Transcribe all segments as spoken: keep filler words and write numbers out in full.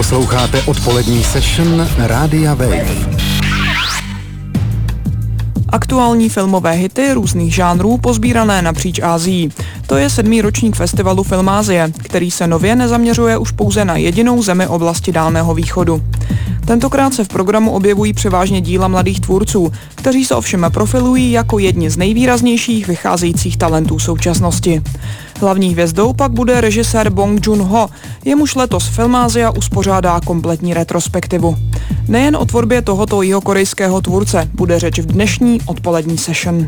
Posloucháte odpolední session Rádia Wave. Aktuální filmové hity různých žánrů pozbírané napříč Asií. To je sedmý ročník festivalu Filmázie, který se nově nezaměřuje už pouze na jedinou zemi oblasti Dálného východu. Tentokrát se v programu objevují převážně díla mladých tvůrců, kteří se ovšem profilují jako jedni z nejvýraznějších vycházejících talentů současnosti. Hlavní hvězdou pak bude režisér Bong Joon-ho, jemuž letos Filmázia uspořádá kompletní retrospektivu. Nejen o tvorbě tohoto jihokorejského tvůrce bude řeč v dnešní odpolední session.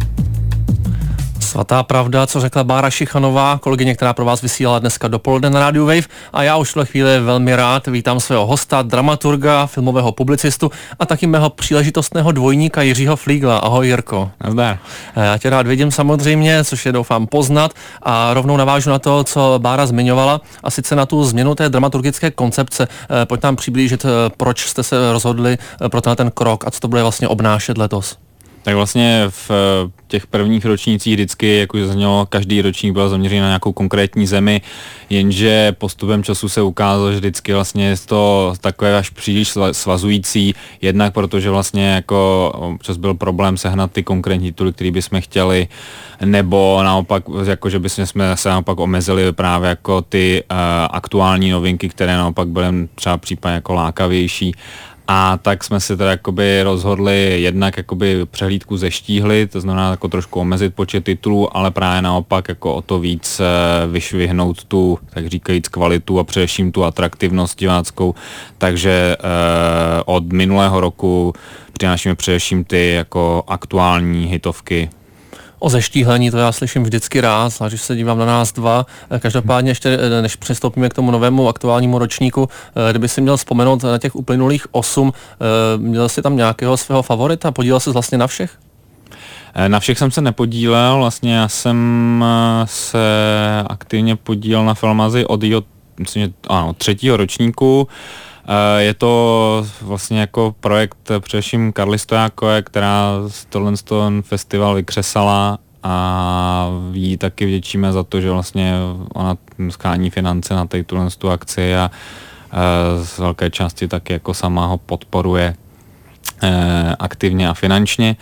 Svatá pravda, co řekla Bára Šichanová, kolegyně, která pro vás vysílala dneska dopoledne na rádiu Wave, a já už v tuhle chvíli velmi rád vítám svého hosta, dramaturga, filmového publicistu a taky mého příležitostného dvojníka Jiřího Flígla. Ahoj, Jirko. Nazdar. Já tě rád vidím samozřejmě, což je doufám poznat, a rovnou navážu na to, co Bára zmiňovala, a sice na tu změnu té dramaturgické koncepce. Pojď nám přiblížit, proč jste se rozhodli pro ten krok a co to bude vlastně obnášet letos. Tak vlastně v těch prvních ročnících vždycky, jak už zaznělo, každý ročník byl zaměřený na nějakou konkrétní zemi, jenže postupem času se ukázalo, že vždycky vlastně je to takové až příliš svazující, jednak protože vlastně jako občas byl problém sehnat ty konkrétní tituly, které bychom chtěli, nebo naopak, jako že bychom se naopak omezili právě jako ty uh, aktuální novinky, které naopak byly třeba případně jako lákavější. A tak jsme si teda jakoby rozhodli jednak jakoby přehlídku zeštíhli, to znamená jako trošku omezit počet titulů, ale právě naopak jako o to víc vyšvihnout tu, tak říkajíc, kvalitu a především tu atraktivnost diváckou. Takže eh, od minulého roku přinášíme především ty jako aktuální hitovky. O zeštíhlení to já slyším vždycky rád, zvlášť když se dívám na nás dva. Každopádně ještě, než přistoupíme k tomu novému aktuálnímu ročníku, kdyby si měl vzpomenout na těch uplynulých osm, měl jsi tam nějakého svého favorita? Podílel jsi vlastně na všech? Na všech jsem se nepodílel, vlastně já jsem se aktivně podílel na Filmázii od jeho, myslím, že, ano, třetího ročníku. Je to vlastně jako projekt především Karly Stojákové, která tohle ten festival vykřesala, a jí taky vděčíme za to, že vlastně ona schání finance na tuhle tu akci a z velké části taky jako sama ho podporuje aktivně a finančně.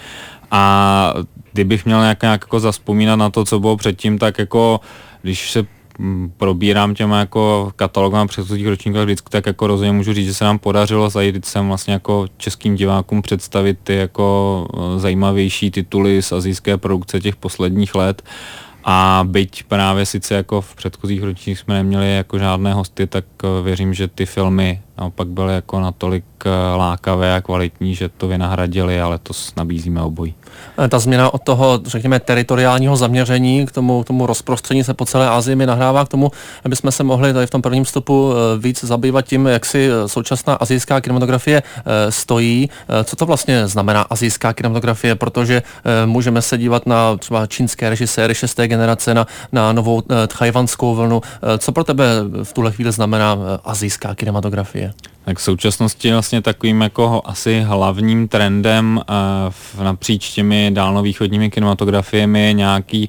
A kdybych měl nějak, nějak jako zavzpomínat na to, co bylo předtím, tak jako když se probírám těma jako katalogama předchozích ročníků vždycky, tak jako rozhodně můžu říct, že se nám podařilo zajít sem vlastně jako českým divákům představit ty jako zajímavější tituly z asijské produkce těch posledních let. A byť právě sice jako v předchozích ročnících jsme neměli jako žádné hosty, tak věřím, že ty filmy naopak byly jako natolik lákavé a kvalitní, že to vynahradili, ale to nabízíme obojí. Ta změna od toho, řekněme, teritoriálního zaměření k tomu, k tomu rozprostření se po celé Asii mi nahrává k tomu, aby jsme se mohli tady v tom prvním vstupu víc zabývat tím, jak si současná asijská kinematografie stojí. Co to vlastně znamená asijská kinematografie, protože můžeme se dívat na třeba čínské režiséry šesté generace, na, na novou tchajwanskou vlnu. Co pro tebe v tuhle chvíli znamená asijská kinematografie? Tak v současnosti vlastně takovým jako asi hlavním trendem uh, napříč těmi dálnovýchodními kinematografiemi je nějaký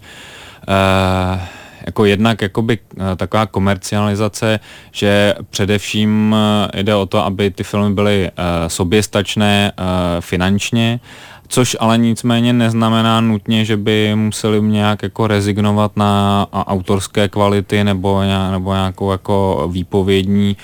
uh, jako jednak jakoby uh, taková komercializace, že především uh, jde o to, aby ty filmy byly uh, soběstačné uh, finančně, což ale nicméně neznamená nutně, že by museli nějak jako rezignovat na autorské kvality nebo, nebo nějakou jako výpovědní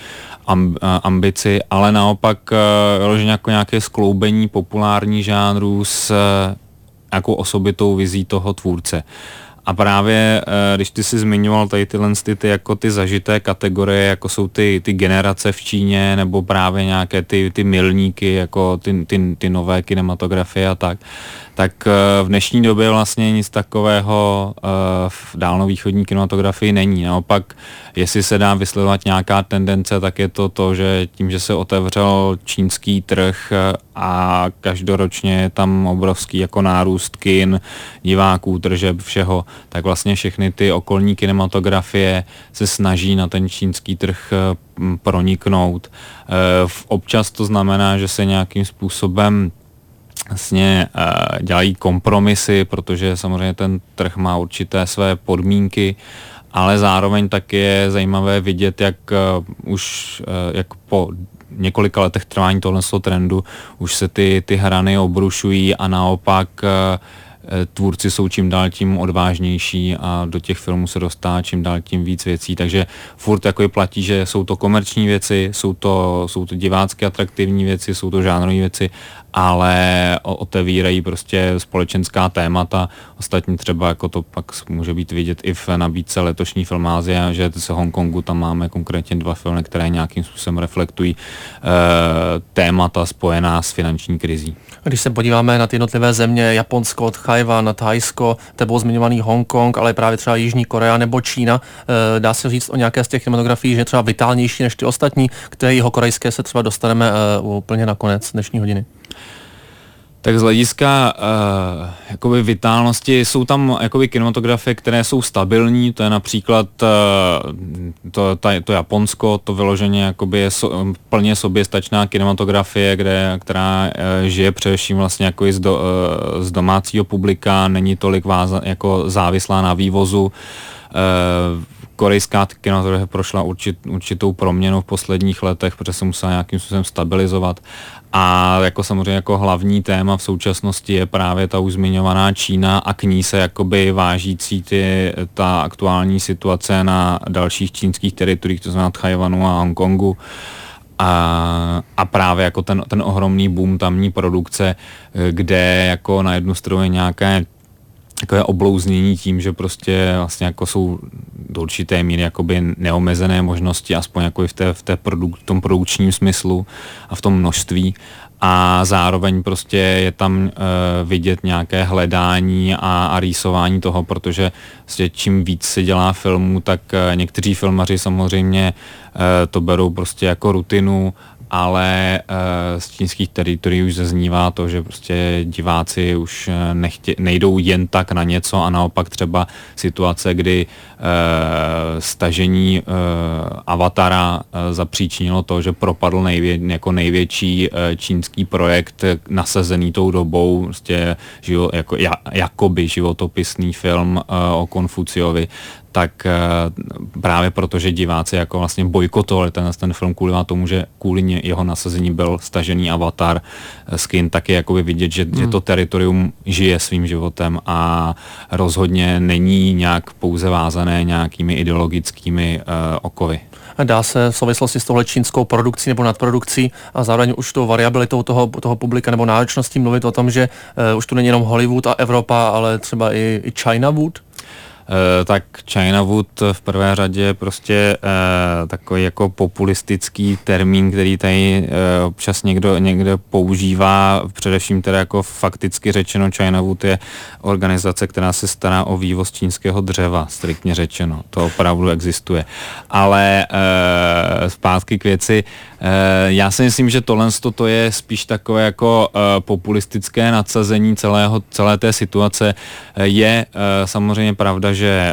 ambici, ale naopak vyloženě jako nějaké skloubení populární žánrů s nějakou osobitou vizí toho tvůrce. A právě, když ty si zmiňoval tady tyhle ty, ty, jako ty zažité kategorie, jako jsou ty, ty generace v Číně, nebo právě nějaké ty, ty milníky, jako ty, ty, ty nové kinematografie a tak, tak v dnešní době vlastně nic takového v dálnovýchodní kinematografii není. Naopak, jestli se dá vysledovat nějaká tendence, tak je to to, že tím, že se otevřel čínský trh a každoročně je tam obrovský jako nárůst kin, diváků, tržeb, všeho, tak vlastně všechny ty okolní kinematografie se snaží na ten čínský trh proniknout. Občas to znamená, že se nějakým způsobem vlastně dělají kompromisy, protože samozřejmě ten trh má určité své podmínky ale zároveň tak je zajímavé vidět, jak uh, už uh, jak po několika letech trvání tohoto trendu už se ty, ty hrany obrušují a naopak uh, tvůrci jsou čím dál tím odvážnější a do těch filmů se dostává čím dál tím víc věcí, takže furt jako platí, že jsou to komerční věci, jsou to, jsou to divácky atraktivní věci, jsou to žánrové věci, ale otevírají prostě společenská témata. Ostatně třeba jako to pak může být vidět i v nabídce letošní Filmázie, že se Hongkongu tam máme konkrétně dva filmy, které nějakým způsobem reflektují e, témata spojená s finanční krizí. Když se podíváme na ty jednotlivé země, Japonsko, Tchaj-wan, Thajsko, tebou zmiňovaný Hongkong, ale právě třeba Jižní Korea nebo Čína, e, dá se říct o nějaké z těch kinematografií, že je třeba vitálnější než ty ostatní, které jihokorejské se třeba dostaneme e, úplně na konec dnešní hodiny. Tak z hlediska uh, jakoby vitálnosti jsou tam jakoby kinematografie, které jsou stabilní, to je například uh, to, ta, to Japonsko, to vyloženě jakoby je so, plně soběstačná kinematografie, kde, která uh, žije především vlastně jako i z, do, uh, z domácího publika, není tolik váza, jako závislá na vývozu. Uh, korejská kinematografie prošla určit, určitou proměnu v posledních letech, protože se musela nějakým způsobem stabilizovat. A jako samozřejmě jako hlavní téma v současnosti je právě ta už zmiňovaná Čína a k ní se jakoby vážící ty, ta aktuální situace na dalších čínských teritoriích, to znamená Tchaj-wanu a Hongkongu. A, a právě jako ten, ten ohromný boom tamní produkce, kde jako na jednu stranu je nějaké takové oblouznění tím, že prostě vlastně jako jsou do určité míry jakoby neomezené možnosti, aspoň jako i v, té, v té produk, tom produkčním smyslu a v tom množství. A zároveň prostě je tam e, vidět nějaké hledání a, a rýsování toho, protože prostě čím víc se dělá filmů, tak e, někteří filmaři samozřejmě e, to berou prostě jako rutinu, ale e, z čínských teritorií už zaznívá to, že prostě diváci už nechtě, nejdou jen tak na něco a naopak třeba situace, kdy e, stažení e, Avatara e, zapříčinilo to, že propadl nejvě, jako největší e, čínský projekt nasazený tou dobou, prostě živo, jako, ja, jakoby životopisný film e, o Konfuciovi, tak e, právě protože diváci jako vlastně bojkotovali ten, ten film kvůli tomu, že kvůli jeho nasazení byl stažený Avatar z kin, tak je jakoby vidět, že, hmm. že to teritorium žije svým životem a rozhodně není nějak pouze vázané nějakými ideologickými e, okovy. Dá se v souvislosti s touhle čínskou produkcí nebo nadprodukcí a zároveň už tou variabilitou toho, toho publika nebo náročností mluvit o tom, že e, už tu není jenom Hollywood a Evropa, ale třeba i, i Chinawood? Uh, tak Chinawood v prvé řadě prostě uh, takový jako populistický termín, který tady uh, občas někdo někde používá, především teda jako fakticky řečeno Chinawood je organizace, která se stará o vývoz čínského dřeva, striktně řečeno, to opravdu existuje. Ale uh, zpátky k věci, uh, já si myslím, že tohle to je spíš takové jako uh, populistické nadsazení celého, celé té situace. Uh, je uh, samozřejmě pravda, že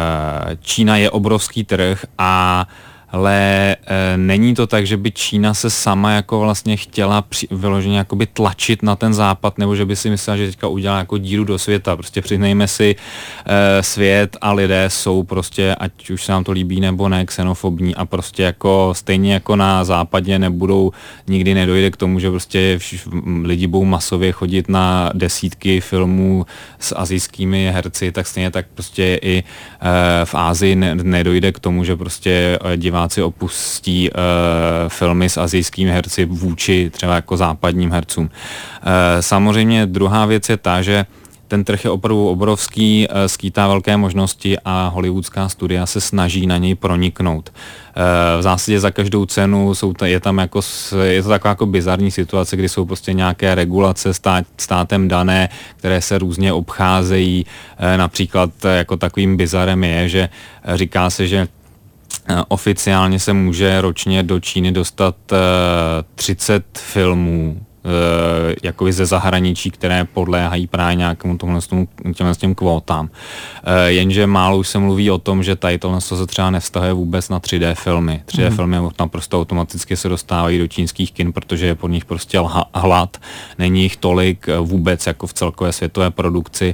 Čína je obrovský trh, a ale e, není to tak, že by Čína se sama jako vlastně chtěla při, vyloženě jakoby tlačit na ten západ, nebo že by si myslela, že teďka udělá jako díru do světa. Prostě přiznejme si, e, svět a lidé jsou prostě, ať už se nám to líbí nebo ne, xenofobní a prostě jako stejně jako na západě nebudou, nikdy nedojde k tomu, že prostě vš- lidi budou masově chodit na desítky filmů s asijskými herci, tak stejně tak prostě i e, v Asii ne, nedojde k tomu, že prostě divá opustí uh, filmy s asijskými herci vůči třeba jako západním hercům. Uh, samozřejmě druhá věc je ta, že ten trh je opravdu obrovský, uh, skýtá velké možnosti a hollywoodská studia se snaží na něj proniknout. Uh, v zásadě za každou cenu jsou ta, je tam jako, je to taková jako bizarní situace, kdy jsou prostě nějaké regulace stát, státem dané, které se různě obcházejí. Uh, například uh, jako takovým bizarem je, že uh, říká se, že oficiálně se může ročně do Číny dostat uh, třicet filmů uh, jakoby ze zahraničí, které podléhají právě nějakému těmhle těm kvótám. Uh, jenže málo už se mluví o tom, že tady tohle se třeba nevztahuje vůbec na tři dé filmy. tři dé mm. filmy naprosto automaticky se dostávají do čínských kin, protože je pod nich prostě hlad. Není jich tolik vůbec jako v celkové světové produkci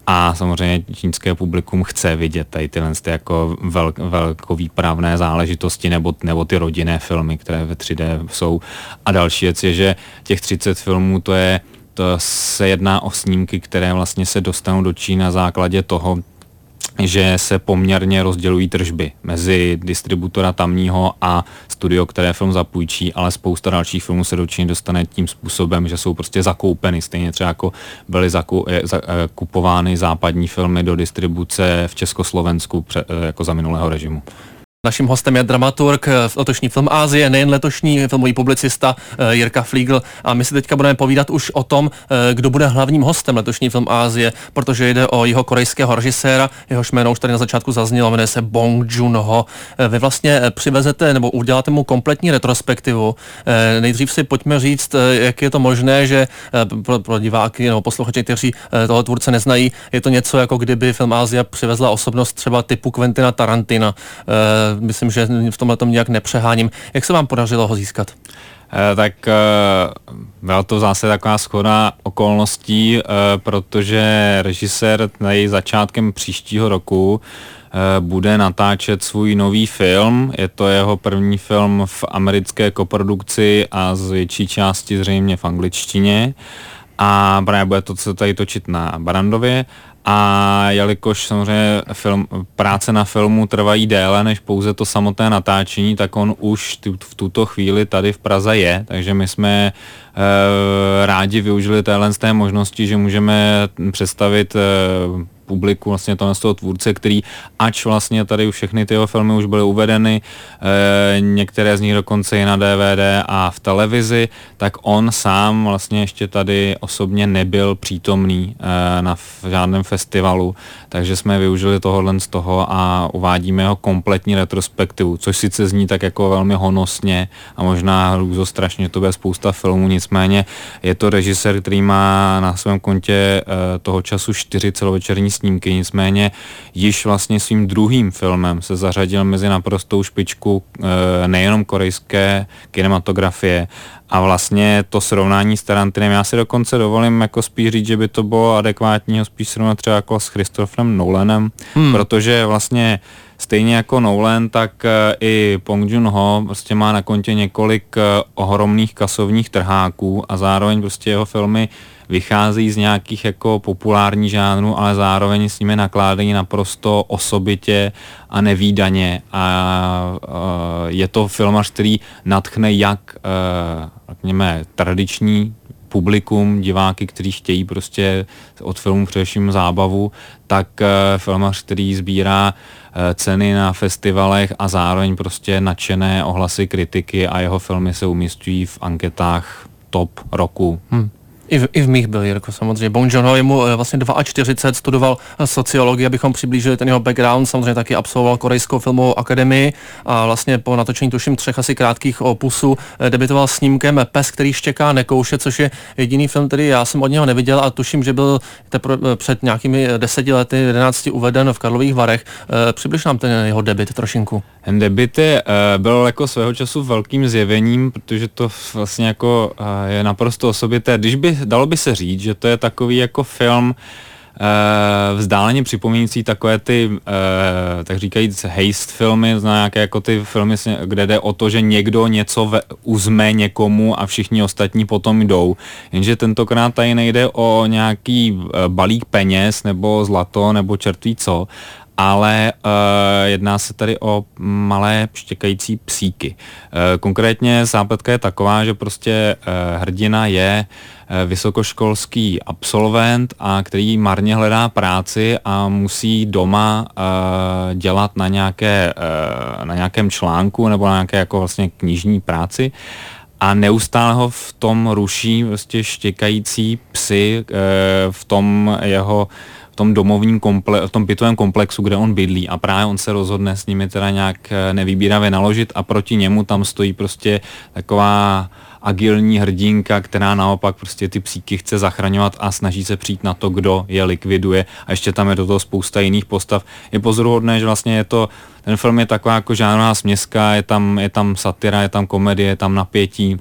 A samozřejmě čínské publikum chce vidět tady tyhle ty jako velk, velkovýpravné záležitosti nebo, nebo ty rodinné filmy, které ve tři dé jsou. A další věc je, že těch třicet filmů to je, to se jedná o snímky, které vlastně se dostanou do Číny na základě toho, že se poměrně rozdělují tržby mezi distributora tamního a studio, které film zapůjčí, ale spousta dalších filmů se do Číny dostane tím způsobem, že jsou prostě zakoupeny, stejně třeba jako byly zakupovány západní filmy do distribuce v Československu jako za minulého režimu. Naším hostem je dramaturg, letošní film Asie, nejen letošní filmový publicista Jirka Flígl, a my si teďka budeme povídat už o tom, kdo bude hlavním hostem letošní film Asie, protože jde o jeho korejského režiséra, jehož jméno už tady na začátku zaznělo, jmenuje se Bong Joon-ho. Vy vlastně přivezete nebo uděláte mu kompletní retrospektivu. Nejdřív si pojďme říct, jak je to možné, že pro, pro diváky nebo posluchače, kteří toho tvůrce neznají, je to něco, jako kdyby film Asia přivezla osobnost třeba typu Quentina Tarantina. Myslím, že v tomhle tom nějak nepřeháním. Jak se vám podařilo ho získat? Eh, tak eh, byla to zase taková shoda okolností, eh, protože režisér tady začátkem příštího roku eh, bude natáčet svůj nový film. Je to jeho první film v americké koprodukci a z větší části zřejmě v angličtině. A právě bude to, co tady točit na Barrandově. A jelikož samozřejmě film, práce na filmu trvají déle než pouze to samotné natáčení, tak on už t- v tuto chvíli tady v Praze je, takže my jsme e, rádi využili téhle z té možnosti, že můžeme představit e, publiku vlastně tohle z toho tvůrce, který ač vlastně tady už všechny ty jeho filmy už byly uvedeny, e, některé z nich dokonce i na D V D a v televizi, tak on sám vlastně ještě tady osobně nebyl přítomný e, na v žádném festivalu, takže jsme využili tohohle z toho a uvádíme jeho kompletní retrospektivu, což sice zní tak jako velmi honosně a možná hrůzostrašně, to bude spousta filmů, nicméně je to režisér, který má na svém kontě e, toho času čtyři celovečerní snímky, nicméně již vlastně svým druhým filmem se zařadil mezi naprostou špičku e, nejenom korejské kinematografie a vlastně to srovnání s Tarantinem, já si dokonce dovolím jako spíš říct, že by to bylo adekvátní ho spíš srovnat třeba jako s Christopherem Nolanem, hmm. protože vlastně stejně jako Nolan, tak i Bong Joon-ho prostě má na kontě několik ohromných kasovních trháků a zároveň prostě jeho filmy vychází z nějakých jako populárních žánrů, ale zároveň s nimi nakládají naprosto osobitě a nevídaně a, a je to filmař, který nadchne jak řekněme tradiční publikum, diváky, kteří chtějí prostě od filmu především zábavu, tak filmař, který sbírá ceny na festivalech a zároveň prostě nadšené ohlasy kritiky a jeho filmy se umístují v anketách top roku. Hmm. I v, I v mých byl, Jirko, samozřejmě. Bong Joon-ho, je mu vlastně čtyřicet dva, studoval sociologii, abychom přiblížili ten jeho background, samozřejmě taky absolvoval Korejskou filmovou akademii a vlastně po natočení tuším třech asi krátkých opusů debitoval snímkem Pes, který štěká nekouše, což je jediný film, který já jsem od něho neviděl a tuším, že byl teprve před nějakými deseti lety, jedenácti uveden v Karlových Varech. Přibliž nám ten jeho debut trošinku. Ten debut je, byl jako svého času velkým zjevením, protože to vlastně jako je naprosto osobité. Když by dalo by se říct, že to je takový jako film e, vzdáleně připomínající takové ty, e, tak říkajíc, heist filmy, nějaké jako ty filmy, kde jde o to, že někdo něco ve, uzme někomu a všichni ostatní potom jdou. Jenže tentokrát tady nejde o nějaký balík peněz nebo zlato nebo čertví co, ale uh, jedná se tady o malé štěkající psíky. Uh, konkrétně zápletka je taková, že prostě uh, hrdina je uh, vysokoškolský absolvent, a který marně hledá práci a musí doma uh, dělat na, nějaké, uh, na nějakém článku nebo na nějaké jako vlastně knižní práci. A neustále ho v tom ruší prostě štěkající psy uh, v tom jeho v tom domovním komple- v tom bytovém komplexu, kde on bydlí, a právě on se rozhodne s nimi teda nějak nevýbíravě naložit a proti němu tam stojí prostě taková agilní hrdinka, která naopak prostě ty psíky chce zachraňovat a snaží se přijít na to, kdo je likviduje, a ještě tam je do toho spousta jiných postav. Je pozoruhodné, že vlastně je to, ten film je taková jako žánrová směska, je tam, je tam satira, je tam komedie, je tam napětí.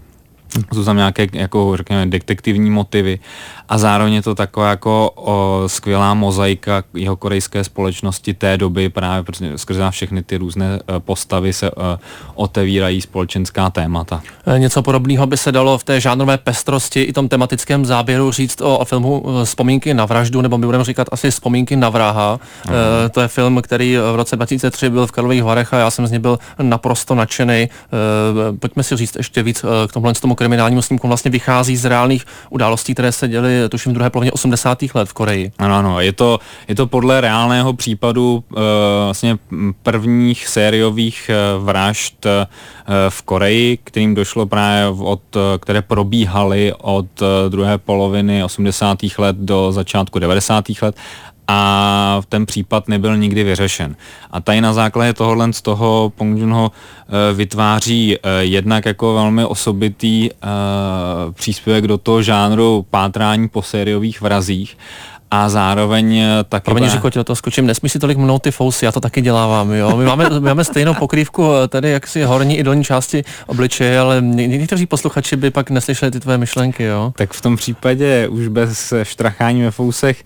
Jsou tam nějaké, jako řekněme, detektivní motivy a zároveň je to taková jako o, skvělá mozaika jeho korejské společnosti té doby, právě protože skrze všechny ty různé postavy se uh, otevírají společenská témata. Něco podobného by se dalo v té žánrové pestrosti i tom tematickém záběru říct o, o filmu Vzpomínky na vraždu, nebo my budeme říkat asi Vzpomínky na vraha. Uh, to je film, který v roce dva tisíce tři byl v Karlových Varech a já jsem z něj byl naprosto nadšený. Uh, pojďme si říct ještě víc uh, k tomhle tomu kriminálnímu snímku. Vlastně vychází z reálných událostí, které se děly tuším v druhé polovině osmdesátých let v Koreji. Ano, ano, je to, je to podle reálného případu uh, vlastně prvních sériových uh, vražd uh, v Koreji, kterým došlo právě od, uh, které probíhaly od uh, druhé poloviny osmdesátých let do začátku devadesátých let. A ten případ nebyl nikdy vyřešen. A tady na základě tohohle z toho Bong Joon-ho vytváří jednak jako velmi osobitý příspěvek do toho žánru pátrání po sériových vrazích a zároveň taky... Promiň, že do toho skočím, nesmíš si tolik mnout ty fousy, já to taky dělávám, jo. My máme, my máme stejnou pokrývku tady jaksi horní i dolní části obličeje, ale někteří posluchači by pak neslyšeli ty tvoje myšlenky, jo. Tak v tom případě už bez štrachání ve fousech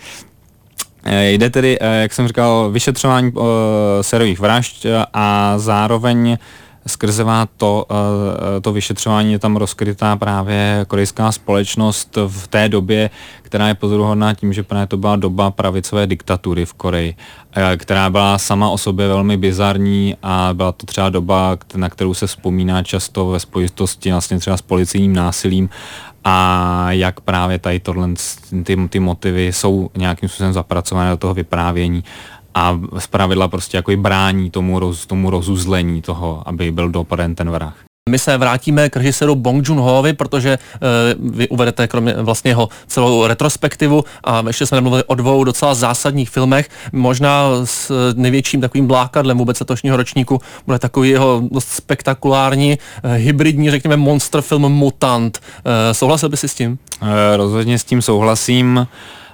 jde tedy, jak jsem říkal, vyšetřování uh, sériových vražd a zároveň skrzevá to, uh, to vyšetřování je tam rozkrytá právě korejská společnost v té době, která je pozoruhodná tím, že právě to byla doba pravicové diktatury v Koreji, která byla sama o sobě velmi bizarní a byla to třeba doba, na kterou se vzpomíná často ve spojitosti vlastně třeba s policejním násilím. A jak právě tady tohle, ty, ty motivy jsou nějakým způsobem zapracované do toho vyprávění a zpravidla prostě jako i brání tomu, roz, tomu rozuzlení toho, aby byl dopaden ten vrah. My se vrátíme k režiséru Bong Joon-hovi, protože uh, vy uvedete kromě vlastně jeho celou retrospektivu a ještě jsme nemluvili o dvou docela zásadních filmech. Možná s největším takovým blákadlem vůbec letošního ročníku bude takový jeho dost spektakulární, uh, hybridní, řekněme, monster film Mutant. Uh, souhlasil by si s tím? Uh, rozhodně s tím souhlasím.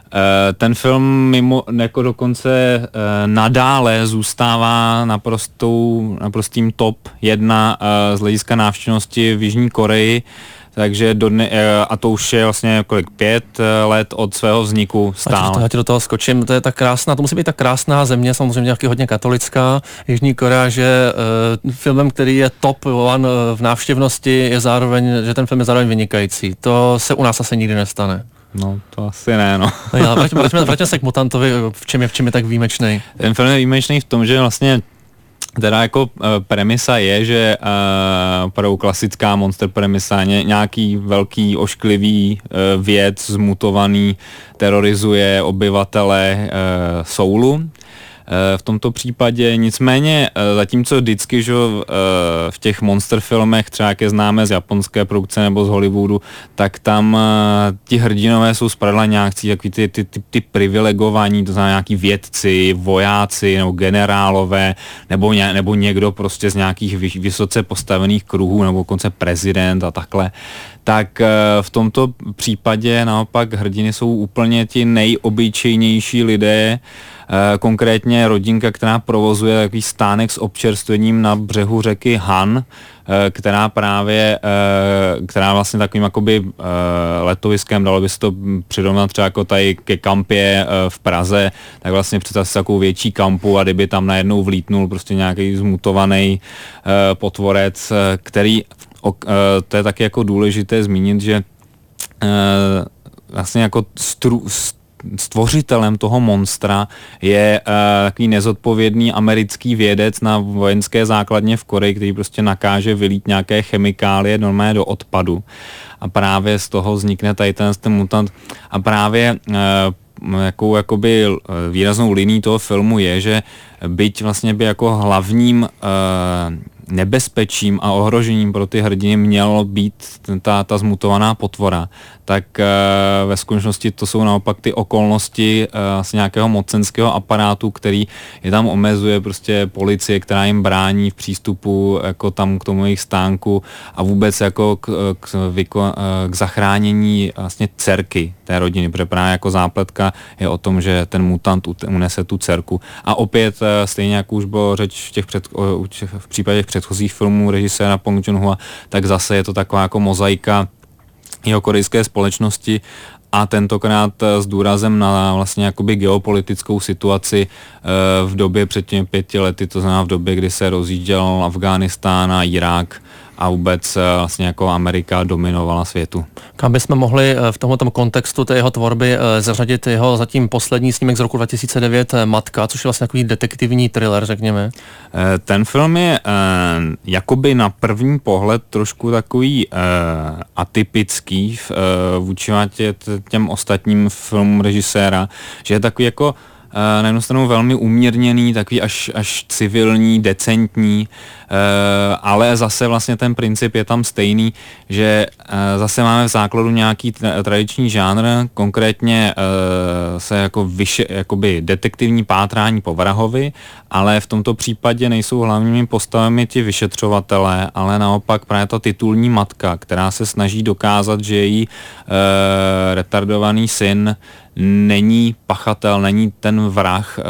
Ten film mimo jako dokonce nadále zůstává naprostou, naprostým top jedna z hlediska návštěvnosti v Jižní Koreji, takže do dne, a to už je vlastně kolik, pět let od svého vzniku stále. Já ti do toho skočím, to je tak krásná, to musí být tak krásná země, samozřejmě nějaký hodně katolická, Jižní Korea, že uh, filmem, který je top one v návštěvnosti, je zároveň, že ten film je zároveň vynikající. To se u nás asi nikdy nestane. No, to asi ne, no. no vraťme, vraťme, vraťme se k Mutantovi, v čem je, v čem je tak výjimečný. Ten film je výjimečný v tom, že vlastně teda jako uh, premisa je, že uh, opravdu klasická monster premisa, ně, nějaký velký ošklivý uh, věc zmutovaný terorizuje obyvatele uh, Soulu. V tomto případě, nicméně zatímco vždycky, že v těch monster filmech, třeba jak je známe z japonské produkce nebo z Hollywoodu, tak tam ti hrdinové jsou zpravidla nějaký takový ty, ty, ty, ty privilegovaní, to znamená nějaký vědci, vojáci nebo generálové, nebo, ně, nebo někdo prostě z nějakých vysoce postavených kruhů, nebo dokonce prezident a takhle. Tak v tomto případě naopak hrdiny jsou úplně ti nejobyčejnější lidé, konkrétně rodinka, která provozuje takový stánek s občerstvením na břehu řeky Han, která právě, která vlastně takovým jakoby letoviskem, dalo by se to přirovnat třeba jako tady ke kampě v Praze, tak vlastně představ si takovou větší kampu a kdyby tam najednou vlítnul prostě nějaký zmutovaný potvorec, který, to je taky jako důležité zmínit, že vlastně jako stru, stvořitelem toho monstra je uh, takový nezodpovědný americký vědec na vojenské základně v Koreji, který prostě nakáže vylít nějaké chemikálie normálně do odpadu. A právě z toho vznikne tady ten, ten mutant. A právě uh, jakou jakoby výraznou linií toho filmu je, že byť vlastně by jako hlavním uh, nebezpečím a ohrožením pro ty hrdiny mělo být ta, ta zmutovaná potvora, tak uh, ve skutečnosti to jsou naopak ty okolnosti uh, z nějakého mocenského aparátu, který je tam omezuje, prostě policie, která jim brání v přístupu jako tam k tomu jejich stánku a vůbec jako k, k, vyko, k zachránění vlastně dcerky té rodiny, protože právě jako zápletka je o tom, že ten mutant unese tu dcerku. A opět uh, stejně jako už bylo řeč v, těch před, uh, v případě těch předchozích filmů režiséra Bong Joon-hoa, tak zase je to taková jako mozaika jihokorejské společnosti, a tentokrát s důrazem na vlastně jakoby geopolitickou situaci v době před těmi pěti lety, to znamená v době, kdy se rozjížděl Afghánistán a Irák a vůbec vlastně jako Amerika dominovala světu. Kam bychom mohli v tomto kontextu té jeho tvorby zařadit jeho zatím poslední snímek z roku dva tisíce devět Matka, což je vlastně takový detektivní thriller, řekněme? Ten film je jakoby na první pohled trošku takový atypický vůči těm ostatním filmům režiséra, že je takový jako na jednu stranu velmi umírněný, takový až, až civilní, decentní, ale zase vlastně ten princip je tam stejný, že zase máme v základu nějaký tradiční žánr, konkrétně se jako vyše, jakoby detektivní pátrání po vrahovi, ale v tomto případě nejsou hlavními postavami ti vyšetřovatelé, ale naopak právě ta titulní matka, která se snaží dokázat, že její retardovaný syn není pachatel, není ten vrah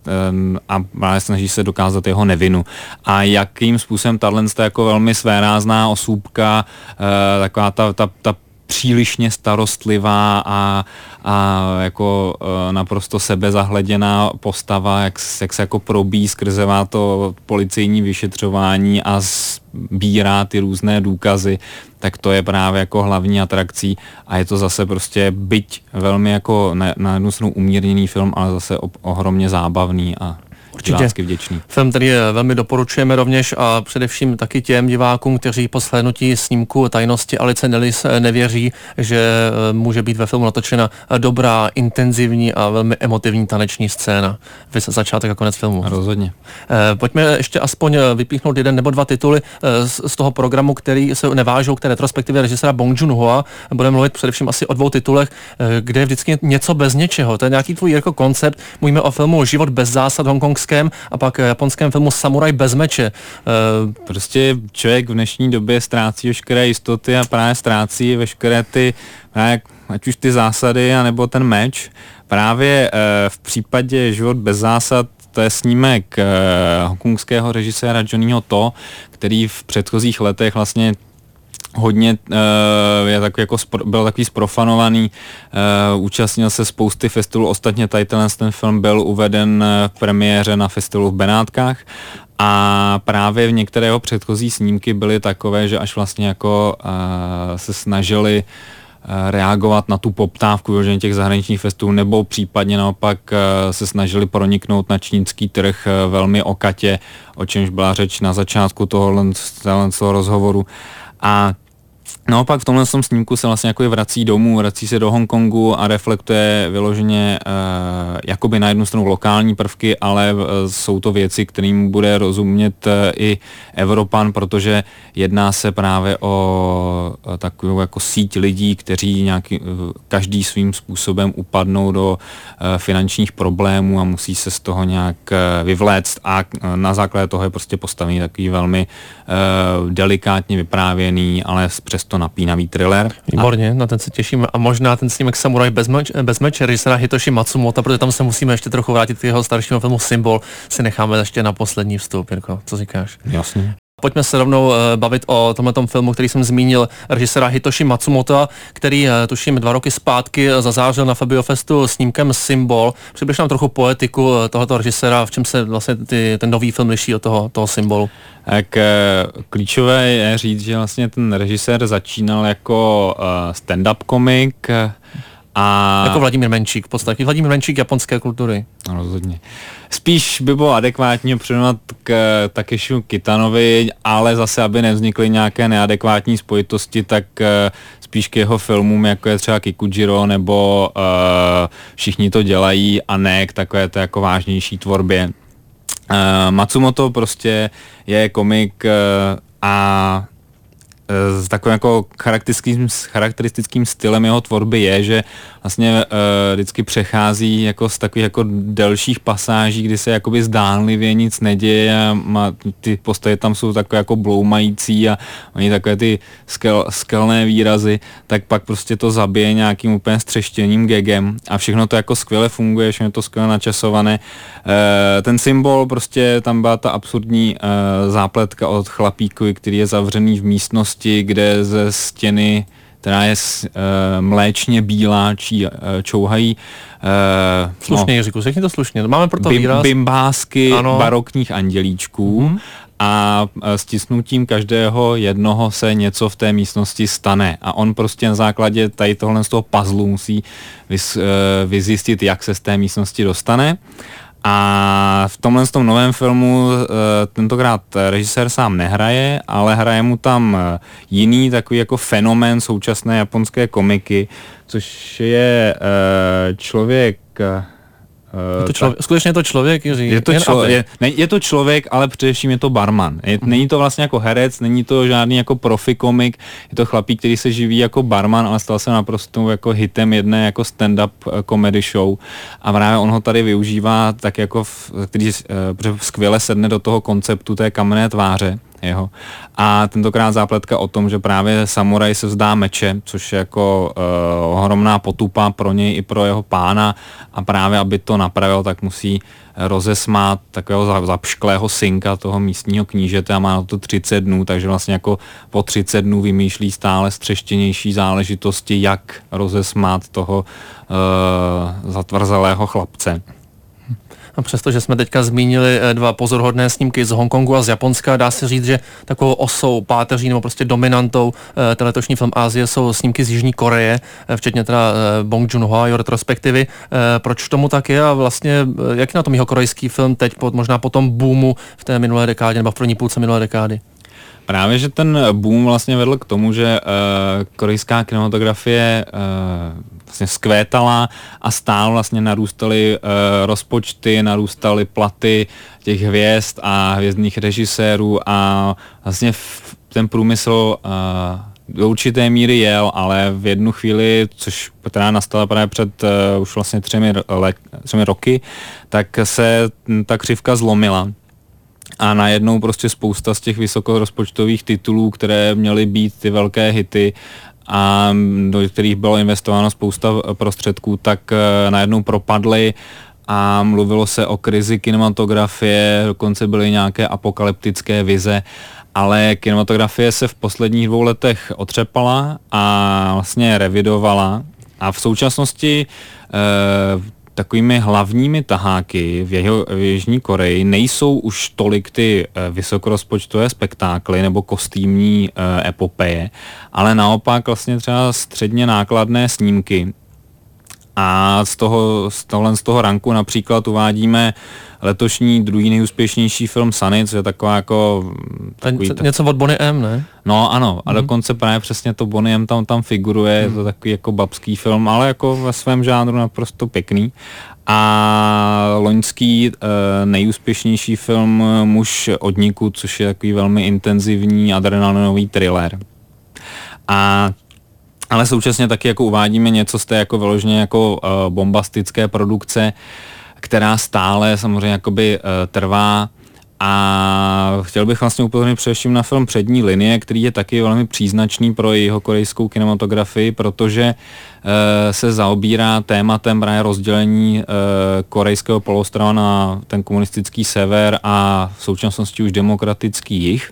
a právě snaží se dokázat jeho nevinu. A jakým způsobem tato jako velmi svérázná osůbka, taková ta, ta, ta přílišně starostlivá a, a jako naprosto sebezahleděná postava, jak, jak se jako probíjí skrzevá to policejní vyšetřování a sbírá ty různé důkazy, tak to je právě jako hlavní atrakcí a je to zase prostě byť velmi jako na, na jednu stranu umírněný film, ale zase o, ohromně zábavný a divácky vděčný. Film, který velmi doporučujeme rovněž a především taky těm divákům, kteří po shlédnutí snímku Tajnosti Alice Nellis nevěří, že může být ve filmu natočena dobrá, intenzivní a velmi emotivní taneční scéna. Začátek a konec filmu. Rozhodně. Pojďme ještě aspoň vypíchnout jeden nebo dva tituly z toho programu, který se nevážou k té retrospektivě režiséra Bong Joon-hoa. Budeme mluvit především asi o dvou titulech, kde je vždycky něco bez něčeho. To je nějaký tvůj jako koncept. Mluvíme o filmu Život bez zásad hongkongském a pak japonském filmu Samuraj bez meče. Prostě člověk v dnešní době ztrácí veškeré jistoty a právě ztrácí veškeré ty, ať už ty zásady, anebo ten meč. Právě v případě Život bez zásad to je snímek hongkongského režiséra Johnnyho To, který v předchozích letech vlastně hodně uh, je tak jako spro, byl takový sprofanovaný, uh, účastnil se spousty festivalů, ostatně tady ten, ten film byl uveden v premiéře na festivalu v Benátkách a právě v některé jeho předchozí snímky byly takové, že až vlastně jako uh, se snažili reagovat na tu poptávku vyloženě těch zahraničních festivalů, nebo případně naopak se snažili proniknout na čínský trh velmi okatě, o čemž byla řeč na začátku tohohle, tohohle rozhovoru. A naopak v tomhle snímku se vlastně jako vrací domů, vrací se do Hongkongu a reflektuje vyloženě uh, jakoby na jednu stranu lokální prvky, ale uh, jsou to věci, kterým bude rozumět uh, i Evropan, protože jedná se právě o uh, takovou jako síť lidí, kteří nějaký, uh, každý svým způsobem upadnou do uh, finančních problémů a musí se z toho nějak uh, vyvléct a uh, na základě toho je prostě postavený takový velmi uh, delikátně vyprávěný, ale přesto napínavý thriller. Výborně, a na ten se těšíme. A možná ten snímek Samuraj bez, meč, bez meče, režiséra Hitoshi Matsumota, protože tam se musíme ještě trochu vrátit k jeho staršímu filmu Symbol, si necháme ještě na poslední vstup. Jirko, co říkáš? Jasně. Pojďme se rovnou uh, bavit o tomhletom filmu, který jsem zmínil, režiséra Hitoshi Matsumota, který uh, tuším dva roky zpátky zazářil na Fabiofestu snímkem Symbol. Přibliž nám trochu poetiku uh, tohoto režiséra, v čem se vlastně ty, ten nový film liší od toho, toho Symbolu. Tak klíčové je říct, že vlastně ten režisér začínal jako stand-up komik a... Jako Vladimír Menšík v podstatě. Vladimír Menšík japonské kultury. No, rozhodně. Spíš by bylo adekvátně přirovnat k Takešimu Kitanovi, ale zase, aby nevznikly nějaké neadekvátní spojitosti, tak spíš k jeho filmům, jako je třeba Kikujiro nebo uh, Všichni to dělají a ne k takové to jako vážnější tvorbě. Uh, Matsumoto prostě je komik uh, a s takovým jako charakteristickým, charakteristickým stylem jeho tvorby je, že vlastně uh, vždycky přechází jako z takových jako delších pasáží, kdy se jakoby zdánlivě nic neděje a má, ty postavy tam jsou takové jako bloumající a oni takové ty skel, skelné výrazy, tak pak prostě to zabije nějakým úplně střeštěním gagem a všechno to jako skvěle funguje, všechno to skvěle načasované. Uh, ten Symbol prostě tam byla ta absurdní uh, zápletka od chlapíku, který je zavřený v místnosti, kde ze stěny která je uh, mléčně bílá, čí, uh, čouhají uh, slušně, no, Jiříku, řekni to slušně, máme proto bim, výraz. Bimbásky ano. barokních andělíčků. Mm-hmm. A stisnutím každého jednoho se něco v té místnosti stane. A on prostě na základě tady tohle z toho puzzlu musí vys, vyzjistit, jak se z té místnosti dostane. A v tomhle z tom novém filmu tentokrát režisér sám nehraje, ale hraje mu tam jiný takový jako fenomén současné japonské komiky, což je člověk... Je to člověk, skutečně je to člověk, Jiří? Je to, člo, je, ne, je to člověk, ale především je to barman. Je, mm. Není to vlastně jako herec, není to žádný jako profi komik, je to chlapík, který se živí jako barman, ale stal se naprosto jako hitem jedné jako stand-up comedy show. A právě on ho tady využívá tak jako, v, který uh, skvěle sedne do toho konceptu té kamenné tváře jeho. A tentokrát zápletka o tom, že právě samuraj se vzdá meče, což je jako uh, ohromná potupa pro něj i pro jeho pána, a právě aby to napravil, tak musí rozesmát takového zapšklého synka toho místního knížete a má na to třicet dnů, takže vlastně jako po třicet dnů vymýšlí stále střeštěnější záležitosti, jak rozesmát toho uh, zatvrzelého chlapce. A přestože jsme teďka zmínili dva pozoruhodné snímky z Hongkongu a z Japonska, dá se říct, že takovou osou, páteří nebo prostě dominantou ten letošní film Asie jsou snímky z Jižní Koreje, včetně teda Bong Joon-ho a jeho retrospektivy. Proč tomu tak je a vlastně jak je na tom jihokorejský film teď, možná po tom boomu v té minulé dekádě nebo v první půlce minulé dekády? Právě, že ten boom vlastně vedl k tomu, že uh, korejská kinematografie uh, vlastně vzkvétala a stále vlastně narůstaly uh, rozpočty, narůstaly platy těch hvězd a hvězdných režisérů a vlastně v, ten průmysl uh, do určité míry jel, ale v jednu chvíli, což která nastala právě před uh, už vlastně třemi, le, třemi roky, tak se ta křivka zlomila. A najednou prostě spousta z těch vysokorozpočtových titulů, které měly být ty velké hity a do kterých bylo investováno spousta prostředků, tak najednou propadly a mluvilo se o krizi kinematografie, dokonce byly nějaké apokalyptické vize, ale kinematografie se v posledních dvou letech otřepala a vlastně revidovala a v současnosti eh, takovými hlavními taháky v, jeho, v Jižní Koreji nejsou už tolik ty e, vysokorozpočtové spektákly nebo kostýmní e, epopeje, ale naopak vlastně třeba středně nákladné snímky. A z toho, z tohle z toho ranku například uvádíme letošní druhý nejúspěšnější film Sunny, co je taková jako... Takový, tak... Něco od Bonnie M, ne? No ano, a mm. dokonce právě přesně to Bonnie M tam, tam figuruje, mm. je to takový jako babský film, ale jako ve svém žánru naprosto pěkný. A loňský e, nejúspěšnější film Muž od niku, což je takový velmi intenzivní adrenalinový thriller. A ale současně taky jako uvádíme něco z té jako vyloženě jako uh, bombastické produkce, která stále samozřejmě jakoby uh, trvá, a chtěl bych vlastně upozornit především na film Přední linie, který je taky velmi příznačný pro jihokorejskou kinematografii, protože uh, se zaobírá tématem právě rozdělení uh, korejského poloostrova na ten komunistický sever a v současnosti už demokratický jih.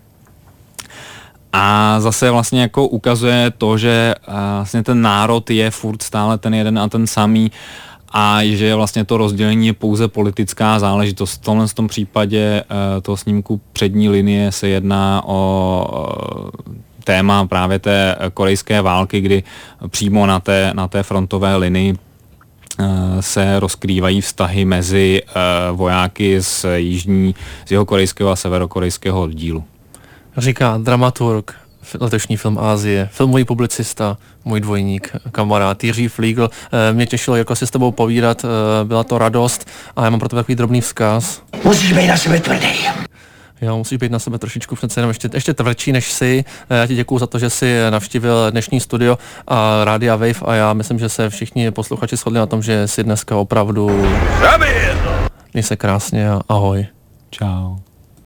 A zase vlastně jako ukazuje to, že vlastně ten národ je furt stále ten jeden a ten samý a že vlastně to rozdělení je pouze politická záležitost. V tomhle v tom případě toho snímku Přední linie se jedná o téma právě té korejské války, kdy přímo na té, na té frontové linii se rozkrývají vztahy mezi vojáky z jižní, z jihokorejského a severokorejského oddílu. Říká dramaturg, letošní film Asie, filmový publicista, můj dvojník, kamarád Jiří Flígl. Mě těšilo jako si s tebou povídat, byla to radost a já mám pro tebe takový drobný vzkaz. Musíš být na sebe tvrdý. Jo, musíš být na sebe trošičku přece jenom ještě, ještě tvrdší než jsi. Já ti děkuju za to, že jsi navštívil dnešní studio a Rádia Wave a já myslím, že se všichni posluchači shodli na tom, že jsi dneska opravdu... Měj se krásně a ahoj. Čau.